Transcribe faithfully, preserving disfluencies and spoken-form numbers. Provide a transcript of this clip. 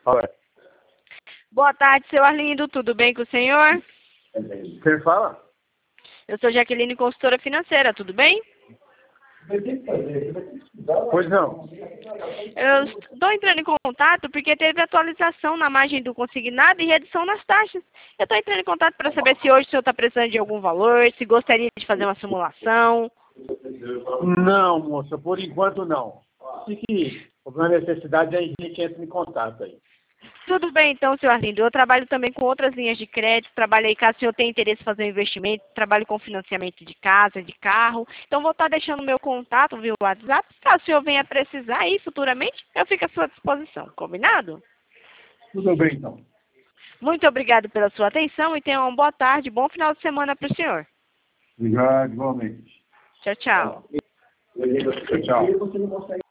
Olha. Boa tarde, seu Arlindo. Tudo bem com o senhor? Quem fala? Eu sou Jaqueline, consultora financeira. Tudo bem? Pois não. Eu estou entrando em contato porque teve atualização na margem do consignado e redução nas taxas. Eu estou entrando em contato para saber se hoje o senhor está precisando de algum valor, se gostaria de fazer uma simulação. Não, moça, por enquanto não. Se que houver necessidade, aí a gente entra em contato aí. Tudo bem, então, senhor Arlindo. Eu trabalho também com outras linhas de crédito. Trabalho aí, caso o senhor tenha interesse em fazer um investimento. Trabalho com financiamento de casa, de carro. Então, vou estar deixando o meu contato via WhatsApp. Caso o senhor venha precisar aí futuramente, eu fico à sua disposição. Combinado? Tudo bem, então. Muito obrigado pela sua atenção e tenha uma boa tarde. Bom final de semana para o senhor. Obrigado, igualmente. Tchau, tchau. Tchau.